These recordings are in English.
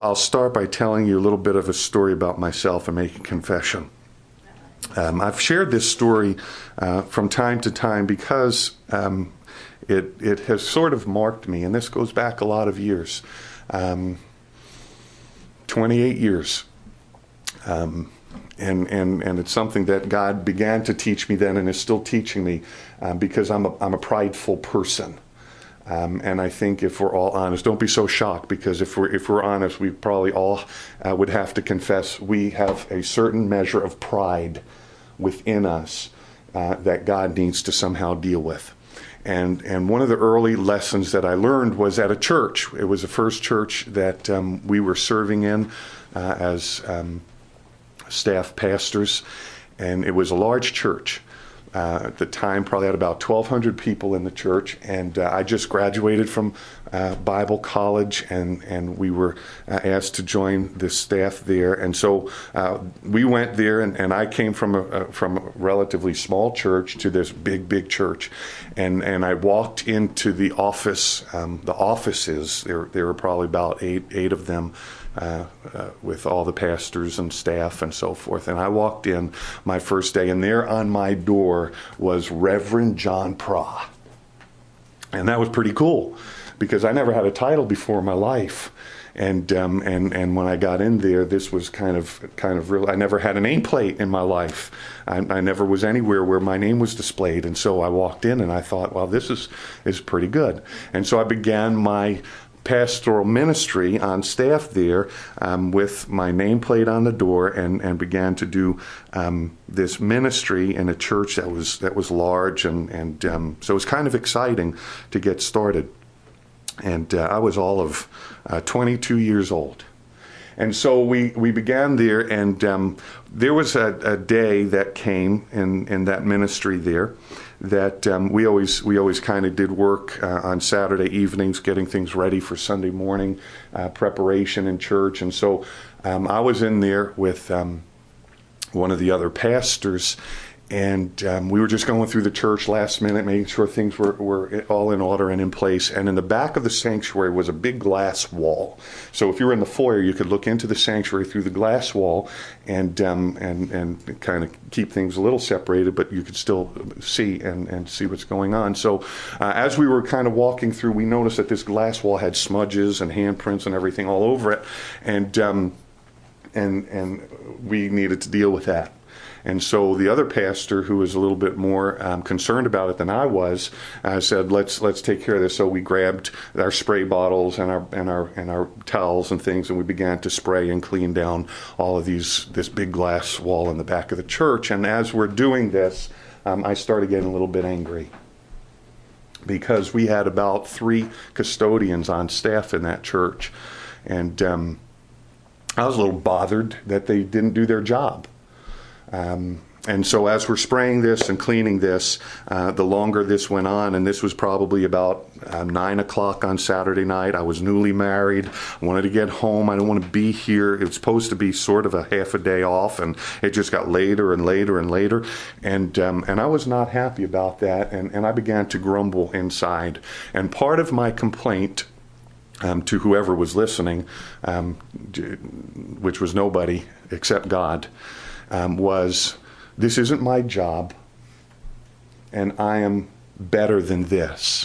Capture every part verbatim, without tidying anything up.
I'll start by telling you a little bit of a story about myself and make a confession. Um, I've shared this story uh, from time to time because um, it it has sort of marked me, and this goes back a lot of years, um, twenty-eight years, um, and and and it's something that God began to teach me then, and is still teaching me, um, because I'm a I'm a prideful person. Um, and I think if we're all honest, don't be so shocked, because if we're if we're honest, we probably all uh, would have to confess we have a certain measure of pride within us uh, that God needs to somehow deal with. And and one of the early lessons that I learned was at a church. It was the first church that um, we were serving in uh, as um, staff pastors, and it was a large church. Uh, at the time, probably had about twelve hundred people in the church, and uh, I just graduated from uh, Bible college, and, and we were uh, asked to join the staff there. And so uh, we went there, and, and I came from a, a from a relatively small church to this big, big church, and and I walked into the office, um, the offices. There there were probably about eight eight of them. Uh, uh, with all the pastors and staff and so forth. And I walked in my first day, and there on my door was Reverend John Pra. And that was pretty cool, because I never had a title before in my life. And um, and and when I got in there, this was kind of kind of real. I never had a nameplate in my life. I, I never was anywhere where my name was displayed. And so I walked in, and I thought, well, this is is pretty good. And so I began my pastoral ministry on staff there, um, with my nameplate on the door, and, and began to do um, this ministry in a church that was that was large, and and um, so it was kind of exciting to get started. And uh, I was all of uh, twenty-two years old. And so we, we began there, and um, there was a, a day that came in, in that ministry there that um, we always we always kind of did work uh, on Saturday evenings, getting things ready for Sunday morning uh, preparation in church. And so um, I was in there with um, one of the other pastors, and um, we were just going through the church last minute, making sure things were, were all in order and in place. And in the back of the sanctuary was a big glass wall. So if you were in the foyer, you could look into the sanctuary through the glass wall, and um, and and kind of keep things a little separated, but you could still see and, and see what's going on. So uh, as we were kind of walking through, we noticed that this glass wall had smudges and handprints and everything all over it, and um, and and we needed to deal with that. And so the other pastor, who was a little bit more um, concerned about it than I was, uh, said, "Let's let's take care of this." So we grabbed our spray bottles and our and our and our towels and things, and we began to spray and clean down all of these this big glass wall in the back of the church. And as we're doing this, um, I started getting a little bit angry, because we had about three custodians on staff in that church, and um, I was a little bothered that they didn't do their job. Um, and so as we're spraying this and cleaning this, uh, the longer this went on, and this was probably about um, nine o'clock on Saturday night. I was newly married. I wanted to get home. I didn't want to be here. It was supposed to be sort of a half a day off, and it just got later and later and later. And um, and I was not happy about that, and, and I began to grumble inside. And part of my complaint um, to whoever was listening, um, which was nobody except God, Um, was, this isn't my job, and I am better than this.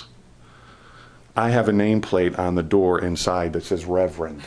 I have a nameplate on the door inside that says Reverend.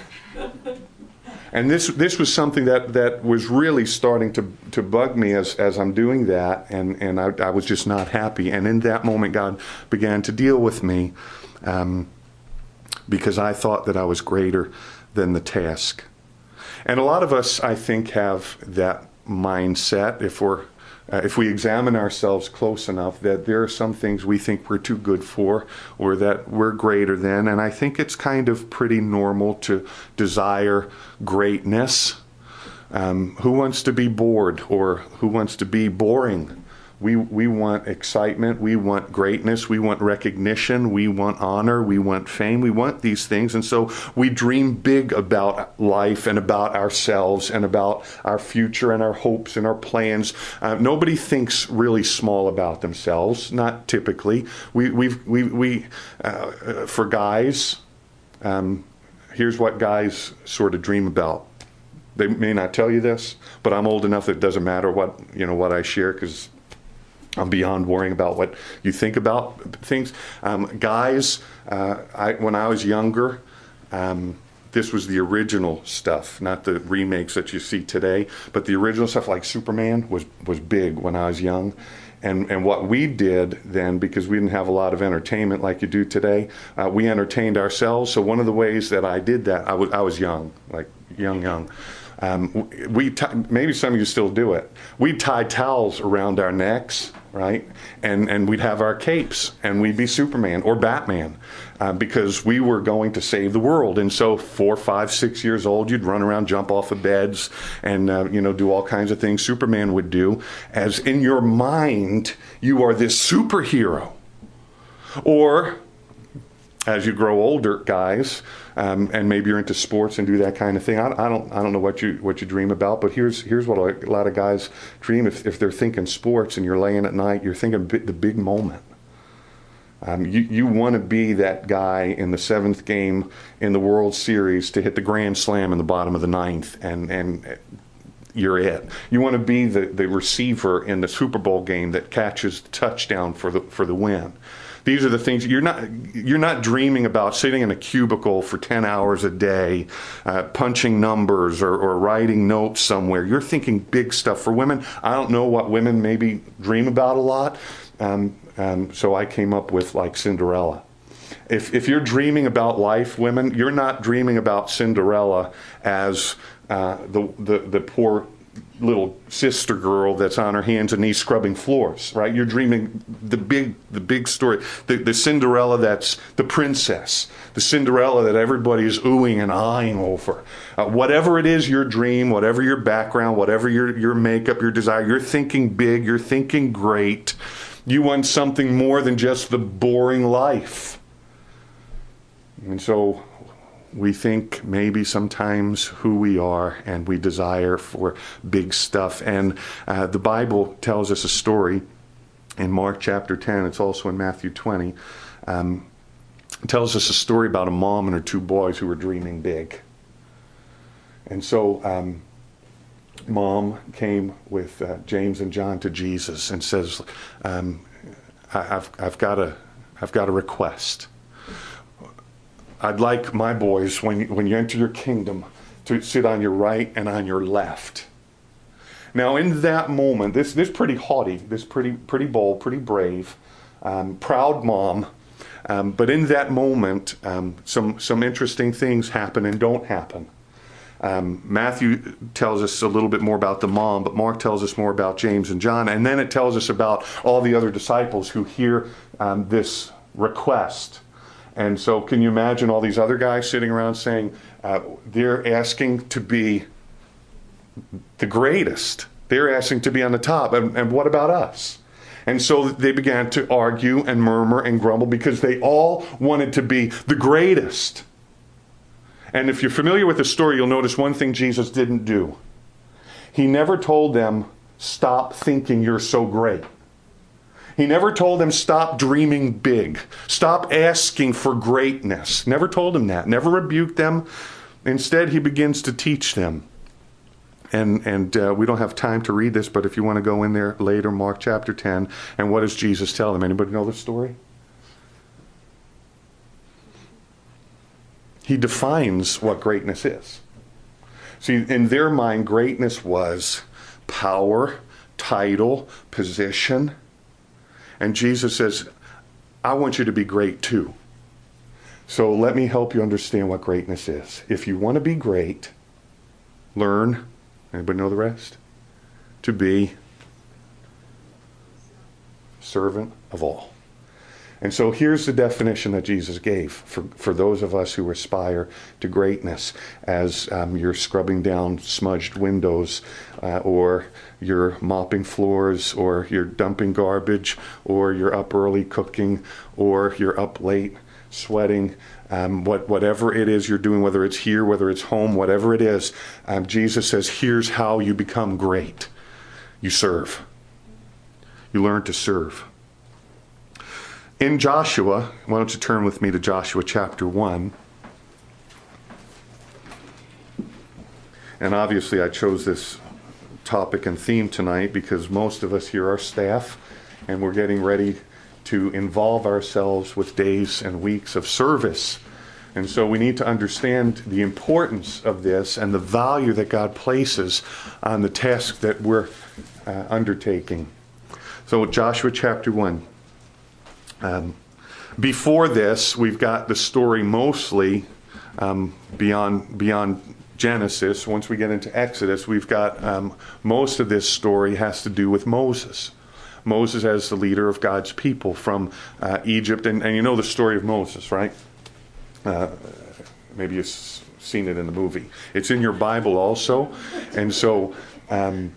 And this this was something that, that was really starting to, to bug me as, as I'm doing that, and, and I, I was just not happy. And in that moment, God began to deal with me, um, because I thought that I was greater than the task. And a lot of us, I think, have that mindset, if we're uh, if we examine ourselves close enough, that there are some things we think we're too good for, or that we're greater than. And I think it's kind of pretty normal to desire greatness. Um, who wants to be bored, or who wants to be boring? We we want excitement, we want greatness, we want recognition, we want honor, we want fame, we want these things. And so we dream big about life and about ourselves and about our future and our hopes and our plans. Uh, nobody thinks really small about themselves, not typically. We, we've, we, we uh, for guys, um, here's what guys sort of dream about. They may not tell you this, but I'm old enough that it doesn't matter what, you know, what I share, because I'm beyond worrying about what you think about things. Um, guys, uh, I, when I was younger, um, this was the original stuff, not the remakes that you see today, but the original stuff like Superman was, was big when I was young. And and what we did then, because we didn't have a lot of entertainment like you do today, uh, we entertained ourselves. So one of the ways that I did that, I was I was young, like young, young. Um, we t- maybe some of you still do it. We'd tie towels around our necks, right? And and we'd have our capes, and we'd be Superman or Batman, uh, because we were going to save the world. And so, four, five, six years old, you'd run around, jump off of beds, and uh, you know, do all kinds of things Superman would do. As in your mind, you are this superhero. Or, as you grow older, guys, um, and maybe you're into sports and do that kind of thing. I, I don't, I don't know what you what you dream about, but here's here's what a lot of guys dream. If if they're thinking sports and you're laying at night, you're thinking the big moment. Um, you you want to be that guy in the seventh game in the World Series to hit the grand slam in the bottom of the ninth, and and you're it. You want to be the, the receiver in the Super Bowl game that catches the touchdown for the for the win. These are the things you're not you're not dreaming about sitting in a cubicle for ten hours a day, uh, punching numbers or, or writing notes somewhere. You're thinking big stuff. For women, I don't know what women maybe dream about a lot. Um, um, so I came up with like Cinderella. If if you're dreaming about life, women, you're not dreaming about Cinderella as uh, the, the the poor little sister girl that's on her hands and knees scrubbing floors, right? You're dreaming the big the big story, the, the Cinderella that's the princess, the Cinderella that everybody is oohing and eyeing over. Uh, whatever it is your dream, whatever your background, whatever your, your makeup, your desire, you're thinking big, you're thinking great. You want something more than just the boring life. And so we think maybe sometimes who we are, and we desire for big stuff. And uh, the Bible tells us a story in Mark chapter ten. It's also in Matthew twenty. Um, it tells us a story about a mom and her two boys who were dreaming big. And so um, mom came with uh, James and John to Jesus and says, um, I, I've, I've got a, I've got a request. I'd like my boys, when you, when you enter your kingdom, to sit on your right and on your left. Now, in that moment, this this pretty haughty, this pretty pretty bold, pretty brave, um, proud mom. Um, but in that moment, um, some some interesting things happen and don't happen. Um, Matthew tells us a little bit more about the mom, but Mark tells us more about James and John, and then it tells us about all the other disciples who hear um, this request. And so can you imagine all these other guys sitting around saying, uh, they're asking to be the greatest. They're asking to be on the top. And, and what about us? And so they began to argue and murmur and grumble because they all wanted to be the greatest. And if you're familiar with the story, you'll notice one thing Jesus didn't do. He never told them, stop thinking you're so great. He never told them, stop dreaming big. Stop asking for greatness. Never told them that. Never rebuked them. Instead, he begins to teach them. And and uh, we don't have time to read this, but if you want to go in there later, Mark chapter ten, and what does Jesus tell them? Anybody know the story? He defines what greatness is. See, in their mind, greatness was power, title, position. And Jesus says, I want you to be great too. So let me help you understand what greatness is. If you want to be great, learn, anybody know the rest? To be servant of all. And so here's the definition that Jesus gave for, for those of us who aspire to greatness. As um, you're scrubbing down smudged windows, uh, or you're mopping floors, or you're dumping garbage, or you're up early cooking, or you're up late sweating, um, what, whatever it is you're doing, whether it's here, whether it's home, whatever it is, um, Jesus says, here's how you become great. You serve. You learn to serve. In Joshua, why don't you turn with me to Joshua chapter one. And obviously I chose this topic and theme tonight because most of us here are staff, and we're getting ready to involve ourselves with days and weeks of service. And so we need to understand the importance of this and the value that God places on the task that we're uh, undertaking. So Joshua chapter one. Um, before this, we've got the story mostly um, beyond beyond Genesis. Once we get into Exodus, we've got um, most of this story has to do with Moses. Moses as the leader of God's people from uh, Egypt. And, and you know the story of Moses, right? Uh, maybe you've seen it in the movie. It's in your Bible also. And so um,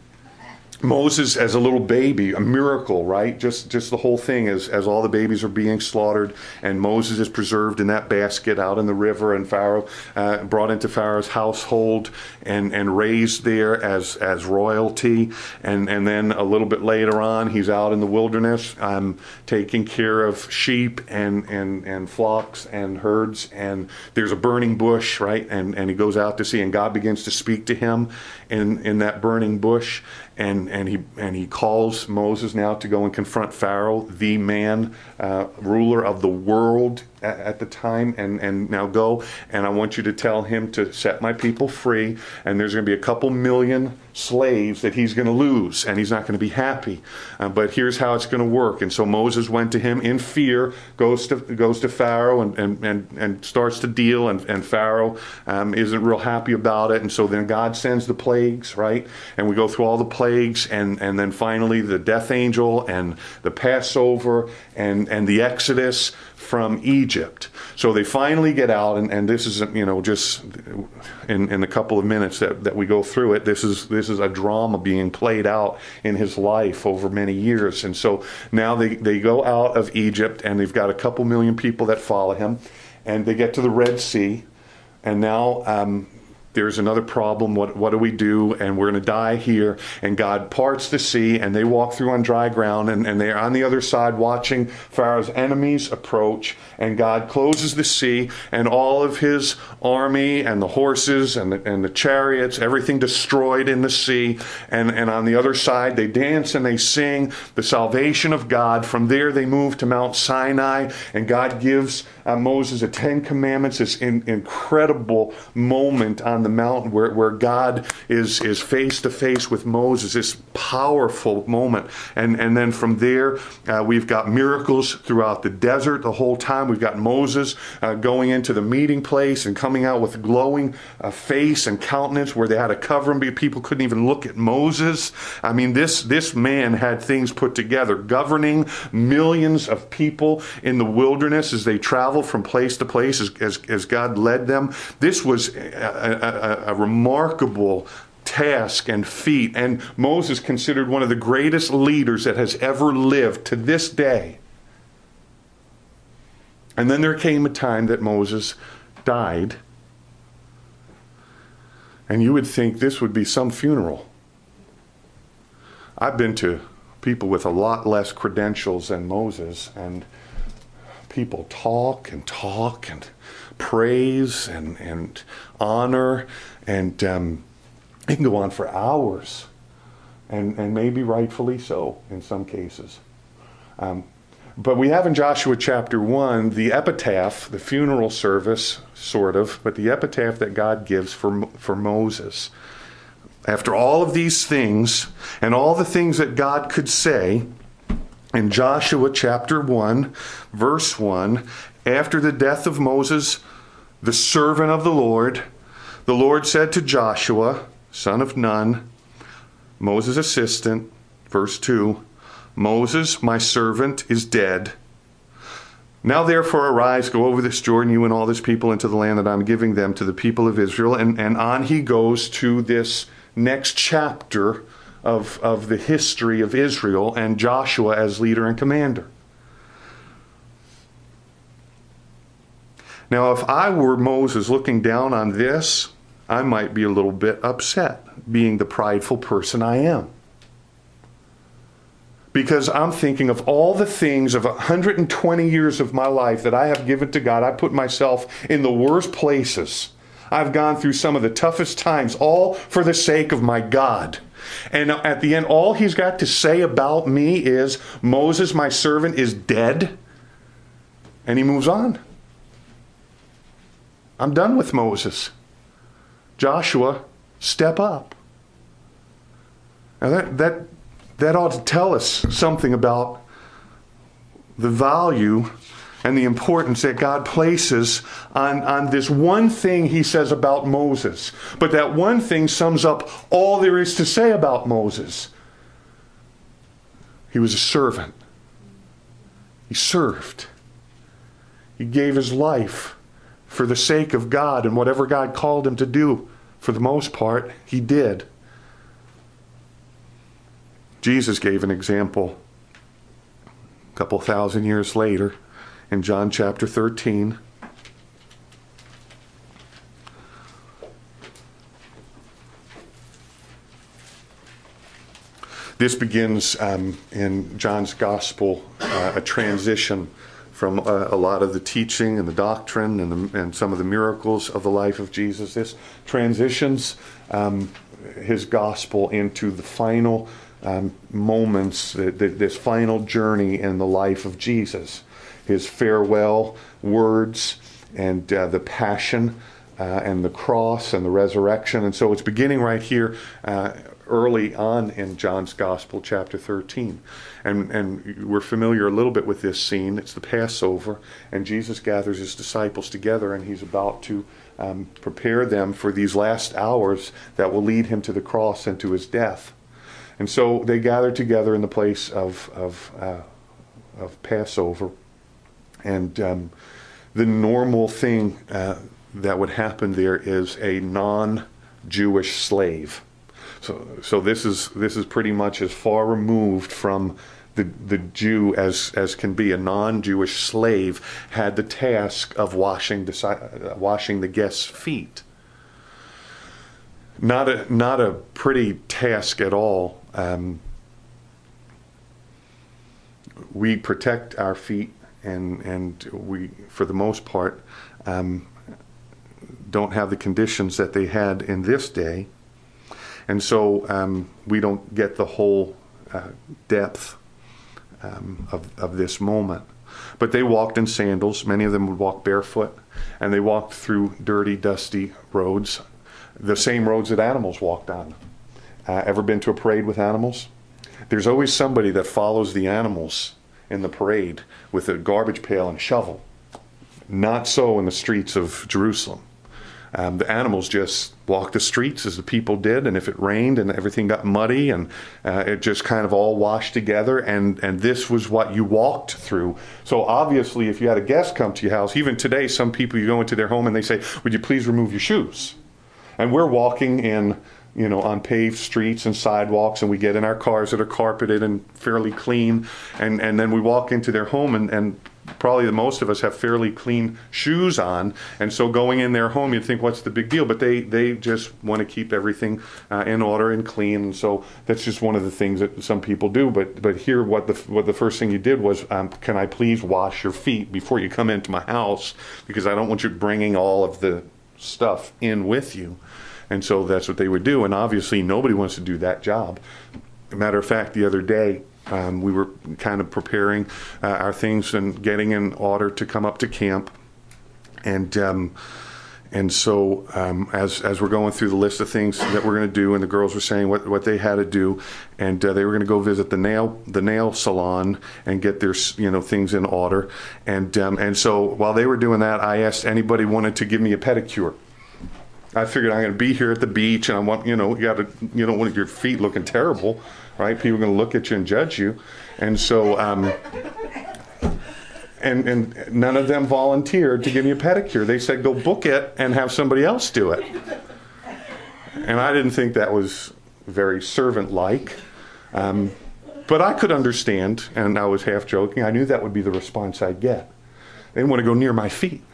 Moses as a little baby, a miracle, right? Just just the whole thing as, as all the babies are being slaughtered, and Moses is preserved in that basket out in the river, and Pharaoh uh, brought into Pharaoh's household and, and raised there as as royalty. And, and then a little bit later on, he's out in the wilderness um, taking care of sheep and, and, and flocks and herds, and there's a burning bush, right? And, and he goes out to see, and God begins to speak to him in, in that burning bush. And and he and he calls Moses now to go and confront Pharaoh, the man, uh, ruler of the world at, at the time, and, and now go, and I want you to tell him to set my people free, and there's going to be a couple million slaves that he's going to lose, and he's not going to be happy. Uh, but here's how it's going to work. And so Moses went to him in fear, goes to goes to Pharaoh, and and, and, and starts to deal, and, and Pharaoh um, isn't real happy about it, and so then God sends the plagues, right? And we go through all the plagues, and, and then finally the death angel, and the Passover, and, and the Exodus from Egypt. So they finally get out, and, and this is, you know, just in, in a couple of minutes that, that we go through it, this is this is a drama being played out in his life over many years. And so now they, they go out of Egypt, and they've got a couple million people that follow him, and they get to the Red Sea, and now um, there's another problem. What what do we do? And we're going to die here. And God parts the sea, and they walk through on dry ground, and, and they're on the other side watching Pharaoh's enemies approach. And God closes the sea, and all of his army and the horses and the, and the chariots, everything destroyed in the sea. And, and on the other side, they dance and they sing the salvation of God. From there, they move to Mount Sinai, and God gives uh, Moses the Ten Commandments, this in, incredible moment on the mountain where, where God is is face to face with Moses, this powerful moment. And, and then from there, uh, we've got miracles throughout the desert the whole time. We've got Moses uh, going into the meeting place and coming out with glowing uh, face and countenance where they had to cover him because people couldn't even look at Moses. I mean, this, this man had things put together, governing millions of people in the wilderness as they traveled from place to place as, as, as God led them. This was a, a, a, a remarkable task and feat, and Moses considered one of the greatest leaders that has ever lived to this day. And then there came a time that Moses died, and you would think this would be some funeral. I've been to people with a lot less credentials than Moses, and people talk and talk and praise and, and honor, and um, it can go on for hours, and, and maybe rightfully so in some cases. Um, but we have in Joshua chapter one the epitaph, the funeral service, sort of, but the epitaph that God gives for, for Moses. After all of these things, and all the things that God could say, in Joshua chapter one, verse one, after the death of Moses, the servant of the Lord, the Lord said to Joshua, son of Nun, Moses' assistant, verse two, Moses, my servant, is dead. Now therefore arise, go over this Jordan, you and all this people, into the land that I'm giving them to the people of Israel. And, and on he goes to this next chapter of, of the history of Israel and Joshua as leader and commander. Now, if I were Moses looking down on this, I might be a little bit upset, being the prideful person I am. Because I'm thinking of all the things of one hundred twenty years of my life that I have given to God. I put myself in the worst places. I've gone through some of the toughest times, all for the sake of my God. And at the end, all he's got to say about me is, Moses, my servant, is dead. And he moves on. I'm done with Moses. Joshua, step up. Now that, that, that ought to tell us something about the value and the importance that God places on, on this one thing he says about Moses. But that one thing sums up all there is to say about Moses. He was a servant. He served. He gave his life for the sake of God, and whatever God called him to do, for the most part, he did. Jesus gave an example a couple thousand years later in John chapter thirteen. This begins um, in John's gospel, uh, a transition from uh, a lot of the teaching and the doctrine and, the, and some of the miracles of the life of Jesus. This transitions um, his gospel into the final um, moments, the, the, this final journey in the life of Jesus. His farewell words and uh, the passion uh, and the cross and the resurrection. And so it's beginning right here uh, early on in John's Gospel, chapter thirteen. And, and we're familiar a little bit with this scene. It's the Passover, and Jesus gathers his disciples together, and he's about to um, prepare them for these last hours that will lead him to the cross and to his death. And so they gather together in the place of, of, uh, of Passover. And um, the normal thing uh, that would happen there is a non-Jewish slave. So, so this is this is pretty much as far removed from the the Jew as as can be. A non-Jewish slave had the task of washing the uh, washing the guests' feet. Not a not a pretty task at all. Um, we protect our feet, and and we, for the most part, um, don't have the conditions that they had in this day. And so um, we don't get the whole uh, depth um, of, of this moment. But they walked in sandals. Many of them would walk barefoot. And they walked through dirty, dusty roads. The same roads that animals walked on. Uh, ever been to a parade with animals? There's always somebody that follows the animals in the parade with a garbage pail and shovel. Not so in the streets of Jerusalem. Um, the animals just walked the streets as the people did, and if it rained and everything got muddy, and uh, it just kind of all washed together, and, and this was what you walked through. So obviously, if you had a guest come to your house, even today, some people, you go into their home and they say, would you please remove your shoes? And we're walking in, you know, on paved streets and sidewalks, and we get in our cars that are carpeted and fairly clean, and, and then we walk into their home, and, and probably the most of us have fairly clean shoes on, and so going in their home, you'd think, what's the big deal? But they, they just want to keep everything uh, in order and clean, and so that's just one of the things that some people do. But but here, what the what the first thing you did was, um, can I please wash your feet before you come into my house, because I don't want you bringing all of the stuff in with you. And so that's what they would do, and obviously nobody wants to do that job. Matter of fact, the other day, Um, we were kind of preparing uh, our things and getting in order to come up to camp, and um, and so um, as as we're going through the list of things that we're going to do, and the girls were saying what, what they had to do, and uh, they were going to go visit the nail the nail salon and get their you know things in order, and um, and so while they were doing that, I asked anybody wanted to give me a pedicure. I figured I'm going to be here at the beach, and I want you know you got to you don't want your feet looking terrible. Right, people are going to look at you and judge you, and so, um, and and none of them volunteered to give me a pedicure. They said, "Go book it and have somebody else do it." And I didn't think that was very servant-like, um, but I could understand, and I was half joking. I knew that would be the response I'd get. They didn't want to go near my feet.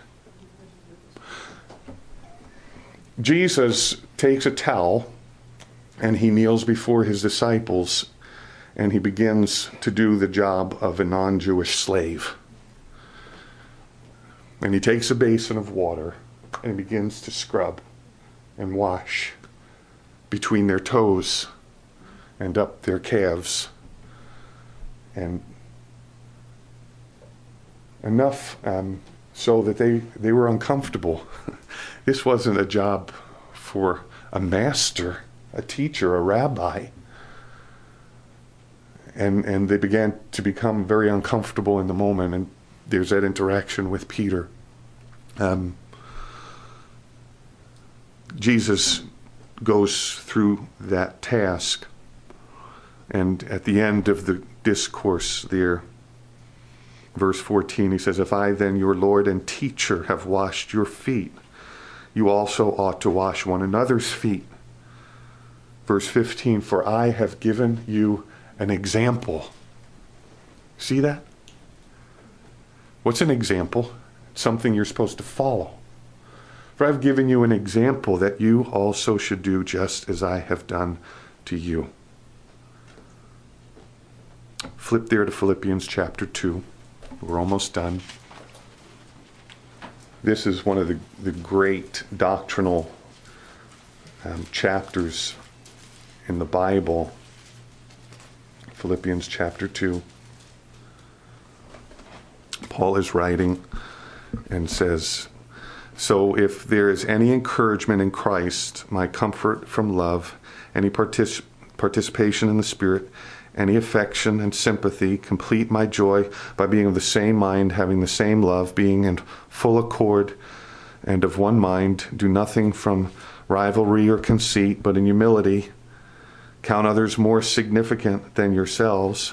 Jesus takes a towel, and he kneels before his disciples, and he begins to do the job of a non-Jewish slave. And he takes a basin of water, and he begins to scrub and wash between their toes and up their calves. And enough um, so that they, they were uncomfortable. This wasn't a job for a master, a teacher, a rabbi. And and they began to become very uncomfortable in the moment, and there's that interaction with Peter. Um, Jesus goes through that task, and at the end of the discourse there, verse fourteen, he says, "If I then, your Lord and teacher, have washed your feet, you also ought to wash one another's feet." Verse fifteen, "For I have given you an example." See that? What's an example? It's something you're supposed to follow. "For I've given you an example that you also should do just as I have done to you." Flip there to Philippians chapter two. We're almost done. This is one of the, the great doctrinal um, chapters in the Bible. Philippians chapter two. Paul is writing and says, "So if there is any encouragement in Christ, my comfort from love, any partic- participation in the Spirit, any affection and sympathy, complete my joy by being of the same mind, having the same love, being in full accord and of one mind. Do nothing from rivalry or conceit, but in humility count others more significant than yourselves."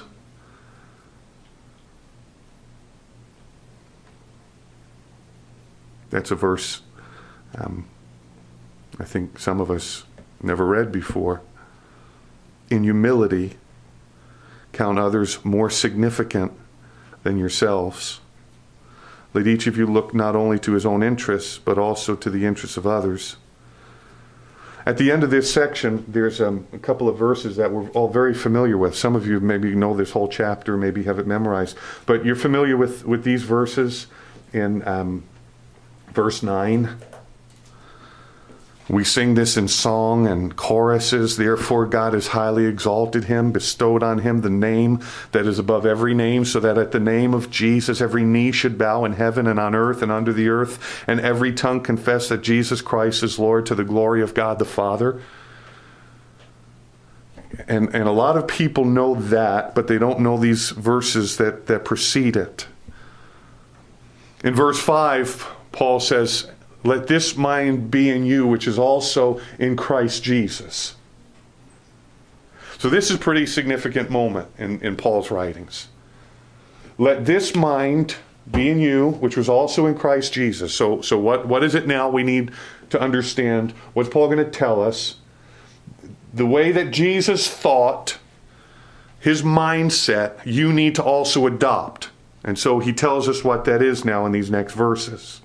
That's a verse um, I think some of us never read before. In humility, count others more significant than yourselves. Let each of you look not only to his own interests, but also to the interests of others. At the end of this section, there's um, a couple of verses that we're all very familiar with. Some of you maybe know this whole chapter, maybe have it memorized. But you're familiar with, with these verses in um, verse nine. We sing this in song and choruses. "Therefore God has highly exalted him, bestowed on him the name that is above every name, so that at the name of Jesus every knee should bow in heaven and on earth and under the earth, and every tongue confess that Jesus Christ is Lord, to the glory of God the Father." And, and a lot of people know that, but they don't know these verses that, that precede it. In verse five, Paul says, "Let this mind be in you, which is also in Christ Jesus." So this is a pretty significant moment in, in Paul's writings. Let this mind be in you, which was also in Christ Jesus. So, so what, what is it now we need to understand? What's Paul going to tell us? The way that Jesus thought, his mindset, you need to also adopt. And so he tells us what that is now in these next verses.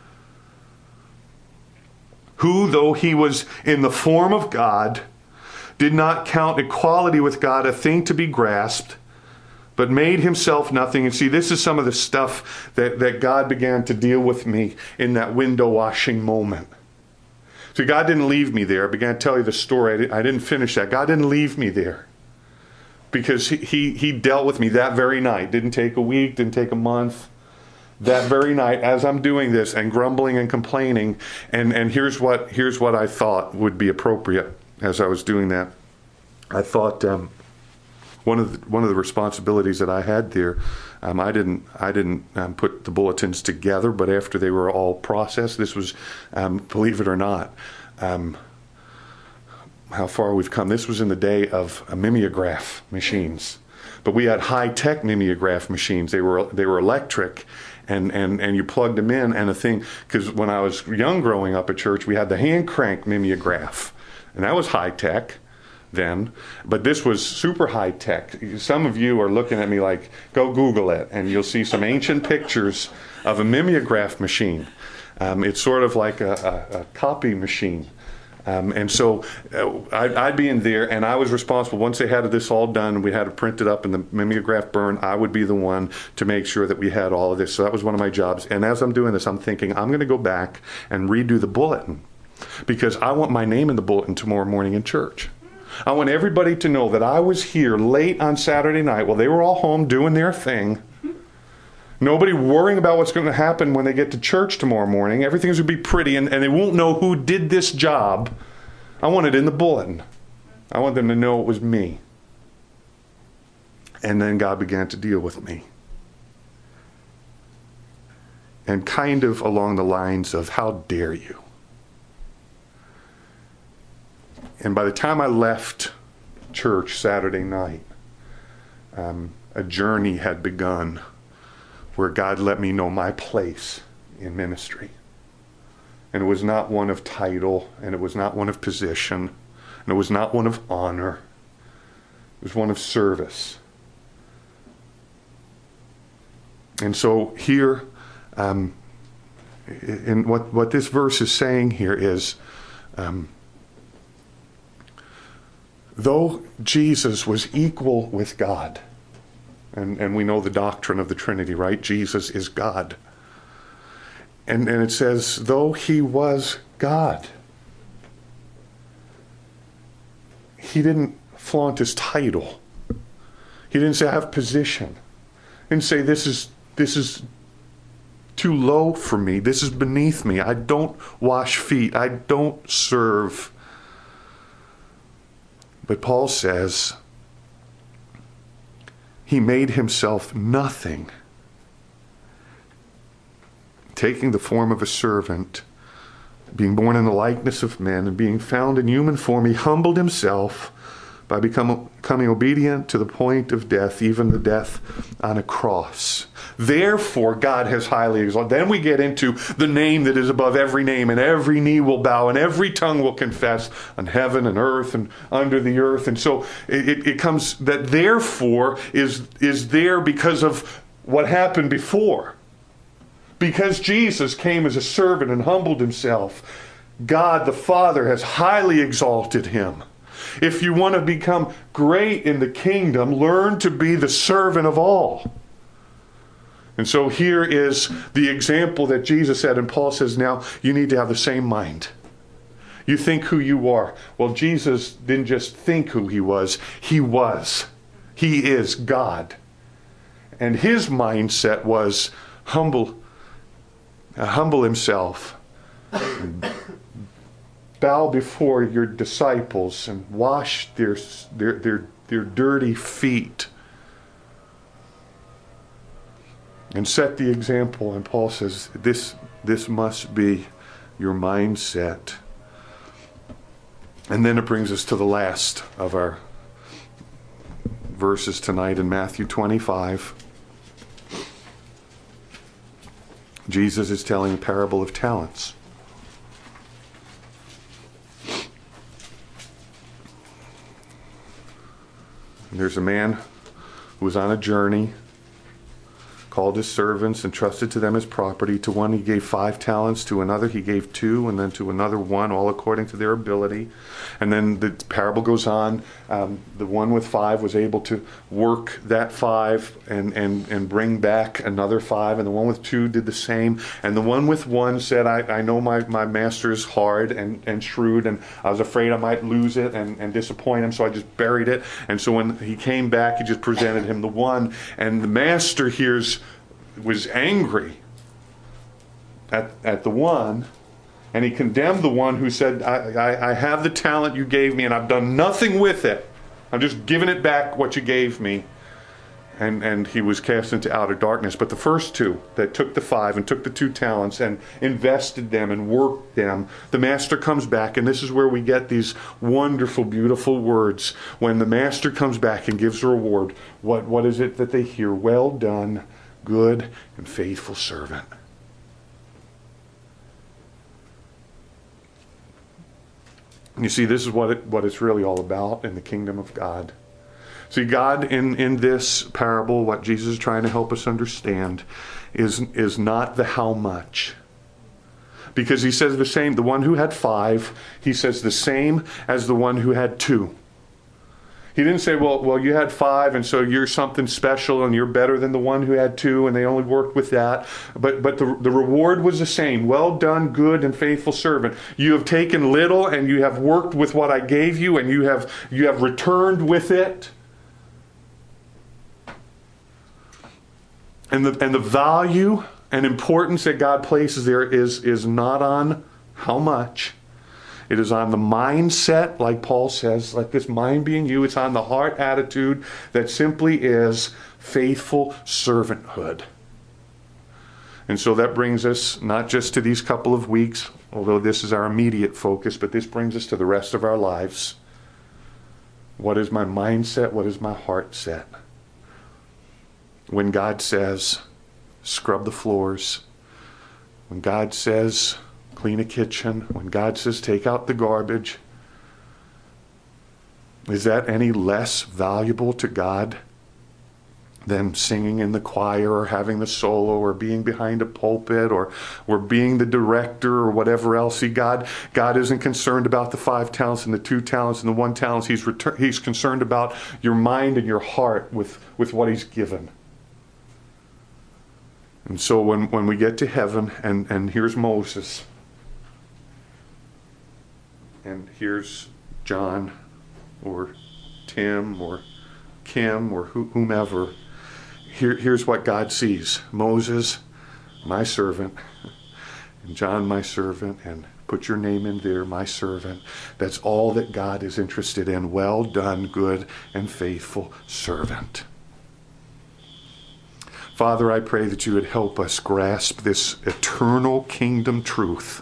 "Who, though he was in the form of God, did not count equality with God a thing to be grasped, but made himself nothing." And see, this is some of the stuff that, that God began to deal with me in that window washing moment. See, God didn't leave me there. I began to tell you the story. I didn't, I didn't finish that. God didn't leave me there. Because he, he, he dealt with me that very night. Didn't take a week, didn't take a month. That very night, as I'm doing this and grumbling and complaining, and, and here's what here's what I thought would be appropriate as I was doing that. I thought um, one of the, one of the responsibilities that I had there, um, I didn't I didn't um, put the bulletins together, but after they were all processed, this was, um, believe it or not, um, how far we've come. This was in the day of uh, mimeograph machines, but we had high-tech mimeograph machines. They were they were electric. And, and and you plugged them in, and a thing, because when I was young growing up at church, we had the hand crank mimeograph, and that was high tech then, but this was super high tech. Some of you are looking at me like, go Google it, and you'll see some ancient pictures of a mimeograph machine. Um, it's sort of like a, a, a copy machine. Um, and so uh, I'd, I'd be in there, and I was responsible. Once they had this all done, we had it printed up and the mimeograph burned, I would be the one to make sure that we had all of this. So that was one of my jobs. And as I'm doing this, I'm thinking, I'm going to go back and redo the bulletin. because I want my name in the bulletin tomorrow morning in church. I want everybody to know that I was here late on Saturday night while they were all home doing their thing. Nobody worrying about what's going to happen when they get to church tomorrow morning. Everything's going to be pretty, and, and they won't know who did this job. I want it in the bulletin. I want them to know it was me. And then God began to deal with me. And kind of along the lines of, how dare you? And by the time I left church Saturday night, um, a journey had begun where God let me know my place in ministry. And it was not one of title, and it was not one of position, and it was not one of honor. It was one of service. And so here, um, in what, what this verse is saying here is, um, though Jesus was equal with God, and, and we know the doctrine of the Trinity, right? Jesus is God. And, and it says, though he was God, he didn't flaunt his title. He didn't say, I have position. He didn't say, this is, this is too low for me. This is beneath me. I don't wash feet. I don't serve. But Paul says, he made himself nothing, taking the form of a servant, being born in the likeness of men, and being found in human form, he humbled himself by become, becoming obedient to the point of death, even the death on a cross. Therefore, God has highly exalted. Then we get into the name that is above every name, and every knee will bow, and every tongue will confess on heaven and earth and under the earth. And so it, it comes that therefore is, is there because of what happened before. Because Jesus came as a servant and humbled himself, God the Father has highly exalted him. If you want to become great in the kingdom, learn to be the servant of all. And so here is the example that Jesus said, and Paul says now you need to have the same mind. You think who you are. Well, Jesus didn't just think who he was, he was. He is God. And his mindset was humble, uh, humble himself. Bow before your disciples and wash their, their, their, their dirty feet. And set the example. And Paul says, this, this must be your mindset. And then it brings us to the last of our verses tonight in Matthew twenty-five. Jesus is telling a parable of talents. And there's a man who was on a journey, called his servants, and trusted to them his property. To one he gave five talents, to another he gave two, and then to another one, all according to their ability. And then the parable goes on. Um, the one with five was able to work that five and, and, and bring back another five, and the one with two did the same. And the one with one said, I, I know my, my master is hard and, and shrewd, and I was afraid I might lose it and, and disappoint him, so I just buried it. And so when he came back, he just presented him the one. And the master hears was angry at, at the one, and he condemned the one who said, I, I, I have the talent you gave me, and I've done nothing with it. I'm just giving it back what you gave me. And, and he was cast into outer darkness. But the first two that took the five and took the two talents and invested them and worked them, the master comes back, and this is where we get these wonderful, beautiful words. When the master comes back and gives a reward, what, what is it that they hear? Well done, good and faithful servant. And you see, this is what it, what it's really all about in the kingdom of God. See, God in, in this parable, what Jesus is trying to help us understand is, is not the how much. Because he says the same, the one who had five, he says the same as the one who had two. He didn't say, well, well, you had five, and so you're something special, and you're better than the one who had two, and they only worked with that. But but the, the reward was the same. Well done, good and faithful servant. You have taken little, and you have worked with what I gave you, and you have you have returned with it. And the and the value and importance that God places there is, is not on how much. It is on the mindset, like Paul says, let this mind be in you. It's on the heart attitude that simply is faithful servanthood. And so that brings us not just to these couple of weeks, although this is our immediate focus, but this brings us to the rest of our lives. What is my mindset? What is my heart set? When God says, scrub the floors, when God says, clean a kitchen, when God says take out the garbage, is that any less valuable to God than singing in the choir or having the solo or being behind a pulpit or, or being the director or whatever else? See, God, God isn't concerned about the five talents and the two talents and the one talent. He's, retur- he's concerned about your mind and your heart with, with what He's given. And so when, when we get to heaven, and, and here's Moses, and here's John, or Tim, or Kim, or whomever. Here, here's what God sees. Moses, my servant, and John, my servant, and put your name in there, my servant. That's all that God is interested in. Well done, good and faithful servant. Father, I pray that you would help us grasp this eternal kingdom truth.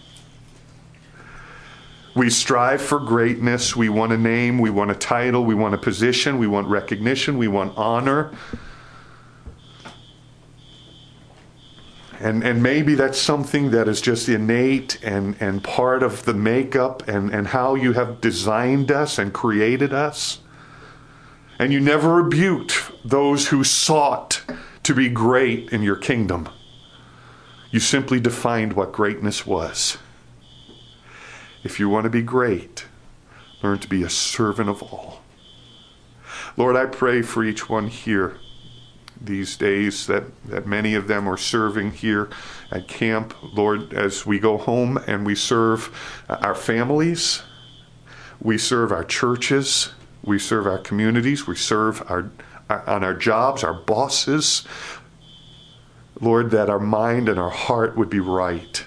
We strive for greatness. We want a name. We want a title. We want a position. We want recognition. We want honor. And and maybe that's something that is just innate and, and part of the makeup and, and how you have designed us and created us. And you never rebuked those who sought to be great in your kingdom. You simply defined what greatness was. If you want to be great, learn to be a servant of all. Lord, I pray for each one here these days that, that many of them are serving here at camp. Lord, as we go home and we serve our families, we serve our churches, we serve our communities, we serve our, our on our jobs, our bosses. Lord, that our mind and our heart would be right.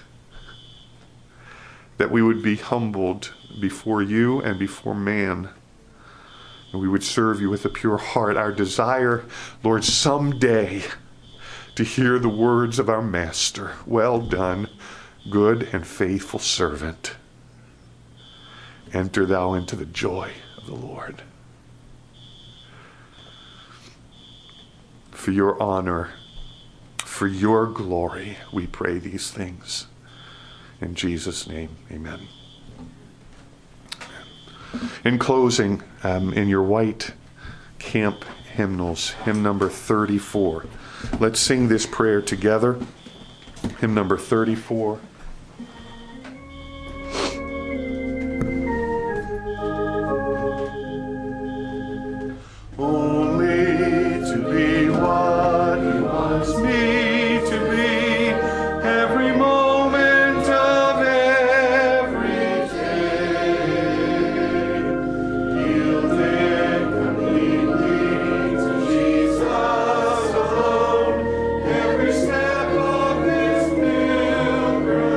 That we would be humbled before you and before man. And we would serve you with a pure heart. Our desire, Lord, someday to hear the words of our Master. Well done, good and faithful servant. Enter thou into the joy of the Lord. For your honor, for your glory, we pray these things. In Jesus' name, amen. In closing, um, in your white camp hymnals, hymn number thirty-four. Let's sing this prayer together. Hymn number thirty-four. Every step of this pilgrimage.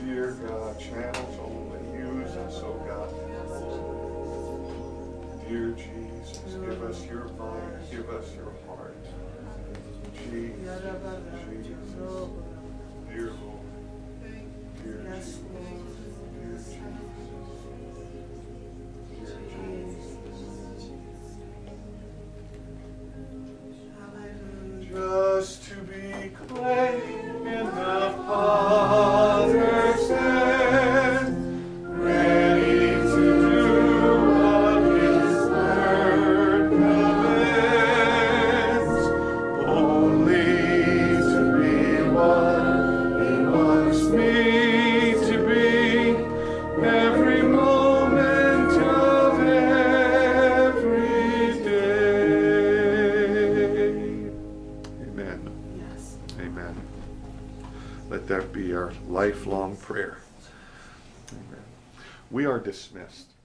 Dear God, channels only. Use us, oh God. Dear Jesus, give us your mind, give us your heart. Jesus, Jesus, dear Lord, dear Jesus, dear Jesus, dear Jesus. Just to be clay in the Father's hand, ready to do what His word commands, only to be what He wants me to be, every moment of every day. Amen. Yes. Amen. Let that be our lifelong prayer. Amen. We are dismissed.